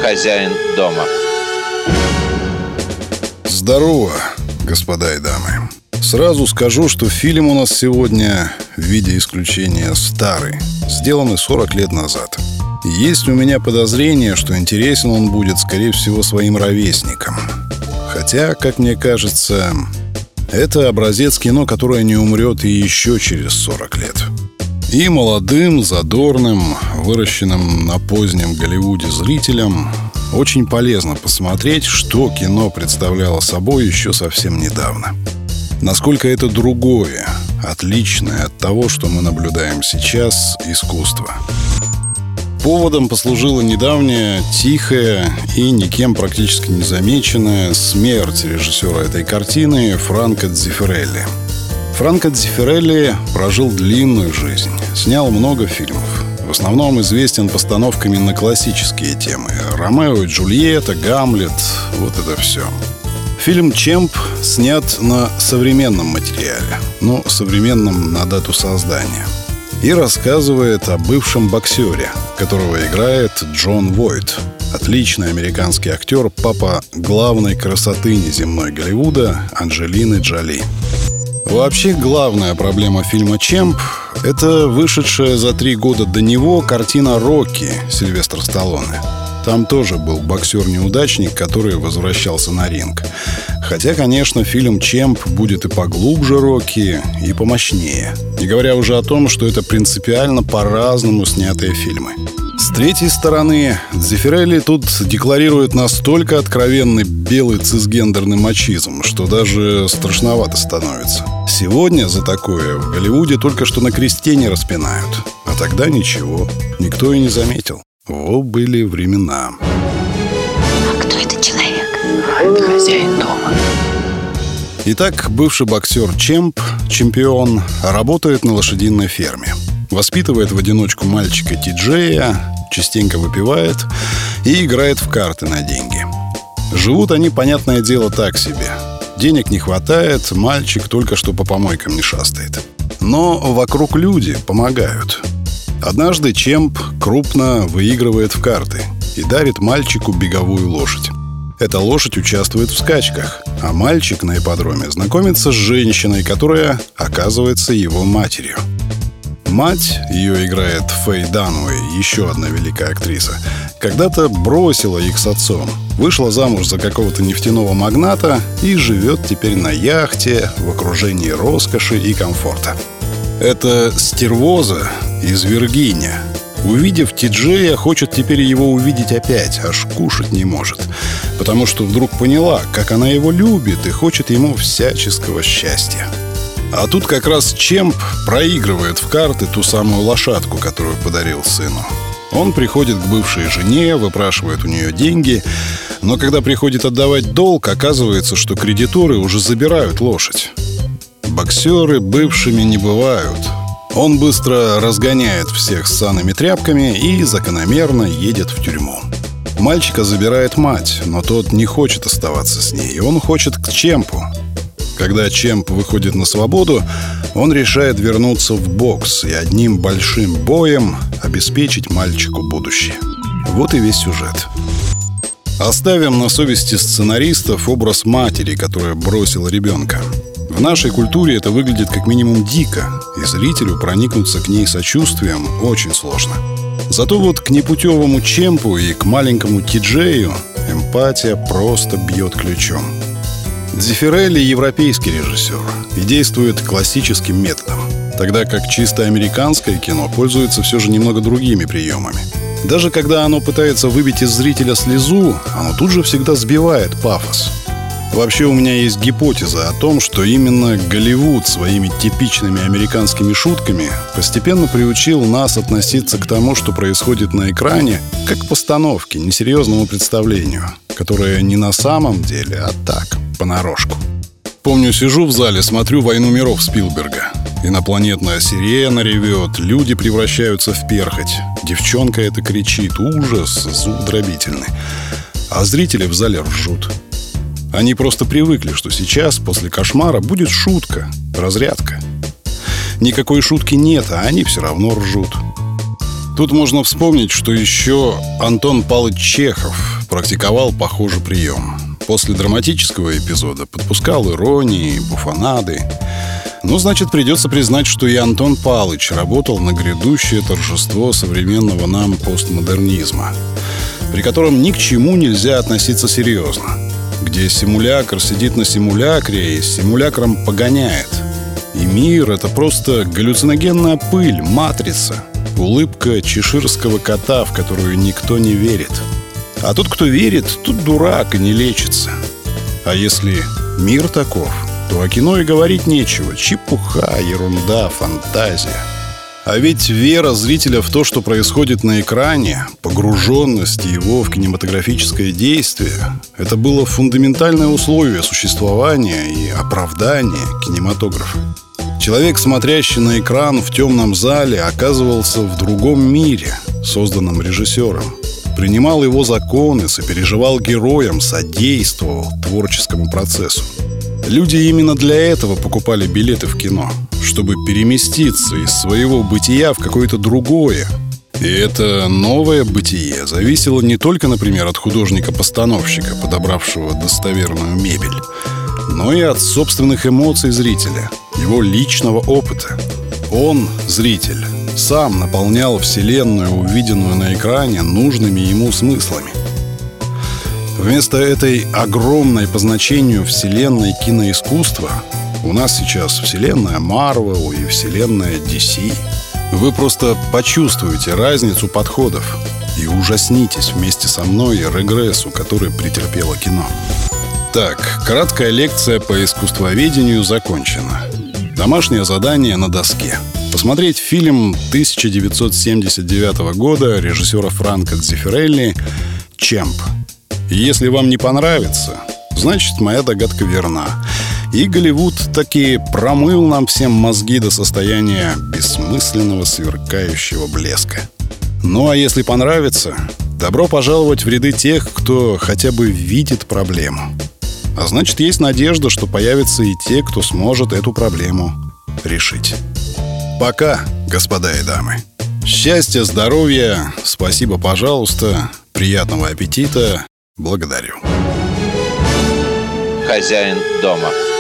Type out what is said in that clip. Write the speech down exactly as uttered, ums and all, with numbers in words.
хозяин дома. Здорово, господа и дамы. Сразу скажу, что фильм у нас сегодня в виде исключения старый, сделанный сорок лет назад. И есть у меня подозрение, что интересен он будет, скорее всего, своим ровесникам. Хотя, как мне кажется, это образец кино, которое не умрет и еще через сорок лет. И молодым, задорным, выращенным на позднем Голливуде зрителям очень полезно посмотреть, что кино представляло собой еще совсем недавно. Насколько это другое, отличное от того, что мы наблюдаем сейчас, искусство. Поводом послужила недавняя, тихая и никем практически не замеченная смерть режиссера этой картины Франко Дзеффирелли. Франко Дзеффирелли прожил длинную жизнь, снял много фильмов. В основном известен постановками на классические темы: «Ромео и Джульетта», «Гамлет», вот это все. Фильм «Чемп» снят на современном материале, ну, современном на дату создания, и рассказывает о бывшем боксере, которого играет Джон Войт, отличный американский актер, папа главной красотыни земной Голливуда Анджелины Джоли. Вообще, главная проблема фильма «Чемп» — это вышедшая за три года до него картина «Рокки» Сильвестра Сталлоне. Там тоже был боксер-неудачник, который возвращался на ринг. Хотя, конечно, фильм «Чемп» будет и поглубже «Рокки», и помощнее. Не говоря уже о том, что это принципиально по-разному снятые фильмы. С третьей стороны, Дзеффирелли тут декларирует настолько откровенный белый цисгендерный мачизм, что даже страшновато становится. Сегодня за такое в Голливуде только что на кресте не распинают. А тогда ничего, никто и не заметил. Во были времена. А кто этот человек? Это хозяин дома. Итак, бывший боксер Чемп, чемпион, работает на лошадиной ферме. Воспитывает в одиночку мальчика Ти-Джея, частенько выпивает и играет в карты на деньги. Живут они, понятное дело, так себе. Денег не хватает, мальчик только что по помойкам не шастает. Но вокруг люди помогают. Однажды Чемп крупно выигрывает в карты и дарит мальчику беговую лошадь. Эта лошадь участвует в скачках, а мальчик на ипподроме знакомится с женщиной, которая оказывается его матерью. Мать, ее играет Фэй Дануэй, еще одна великая актриса, когда-то бросила их с отцом, вышла замуж за какого-то нефтяного магната и живет теперь на яхте в окружении роскоши и комфорта. Это стервоза из Виргиния. Увидев Ти-Джея, хочет теперь его увидеть опять, аж кушать не может. Потому что вдруг поняла, как она его любит и хочет ему всяческого счастья. А тут как раз Чемп проигрывает в карты ту самую лошадку, которую подарил сыну. Он приходит к бывшей жене, выпрашивает у нее деньги, но когда приходит отдавать долг, оказывается, что кредиторы уже забирают лошадь. Боксеры бывшими не бывают. Он быстро разгоняет всех с санными тряпками и закономерно едет в тюрьму. Мальчика забирает мать, но тот не хочет оставаться с ней, он хочет к Чемпу. Когда Чемп выходит на свободу, он решает вернуться в бокс и одним большим боем обеспечить мальчику будущее. Вот и весь сюжет. Оставим на совести сценаристов образ матери, которая бросила ребенка. В нашей культуре это выглядит как минимум дико, и зрителю проникнуться к ней сочувствием очень сложно. Зато вот к непутевому Чемпу и к маленькому Ти-Джею эмпатия просто бьет ключом. Дзеффирелли — европейский режиссер и действует классическим методом, тогда как чисто американское кино пользуется все же немного другими приемами. Даже когда оно пытается выбить из зрителя слезу, оно тут же всегда сбивает пафос. Вообще у меня есть гипотеза о том, что именно Голливуд своими типичными американскими шутками постепенно приучил нас относиться к тому, что происходит на экране, как к постановке, несерьезному представлению, которое не на самом деле, а так, понарошку. Помню, сижу в зале, смотрю «Войну миров» Спилберга. Инопланетная сирена ревет, люди превращаются в перхоть. Девчонка эта кричит, ужас, зуб дробительный. А зрители в зале ржут. Они просто привыкли, что сейчас, после кошмара, будет шутка, разрядка. Никакой шутки нет, а они все равно ржут. Тут можно вспомнить, что еще Антон Павлович Чехов практиковал похожий прием. После драматического эпизода подпускал иронии, буфонады. Ну, значит, придется признать, что и Антон Павлович работал на грядущее торжество современного нам постмодернизма, при котором ни к чему нельзя относиться серьезно, где симулякр сидит на симулякре и симулякром погоняет. И мир — это просто галлюциногенная пыль, матрица, улыбка чеширского кота, в которую никто не верит. А тот, кто верит, тот дурак и не лечится. А если мир таков, то о кино и говорить нечего. Чепуха, ерунда, фантазия. А ведь вера зрителя в то, что происходит на экране, погруженность его в кинематографическое действие — это было фундаментальное условие существования и оправдания кинематографа. Человек, смотрящий на экран в темном зале, оказывался в другом мире, созданном режиссером. Принимал его законы, сопереживал героям, содействовал творческому процессу. Люди именно для этого покупали билеты в кино, чтобы переместиться из своего бытия в какое-то другое. И это новое бытие зависело не только, например, от художника-постановщика, подобравшего достоверную мебель, но и от собственных эмоций зрителя, его личного опыта. Он, зритель, сам наполнял вселенную, увиденную на экране, нужными ему смыслами. Вместо этой огромной по значению вселенной киноискусства у нас сейчас вселенная Марвел и вселенная ди си. Вы просто почувствуете разницу подходов и ужаснитесь вместе со мной регрессу, который претерпело кино. Так, краткая лекция по искусствоведению закончена. Домашнее задание на доске. Посмотреть фильм тысяча девятьсот семьдесят девятого года режиссера Франко Дзеффирелли «Чемп». И если вам не понравится, значит, моя догадка верна. И Голливуд таки промыл нам всем мозги до состояния бессмысленного сверкающего блеска. Ну а если понравится, добро пожаловать в ряды тех, кто хотя бы видит проблему. А значит, есть надежда, что появятся и те, кто сможет эту проблему решить. Пока, господа и дамы. Счастья, здоровья, спасибо, пожалуйста, приятного аппетита. Благодарю. Хозяин дома.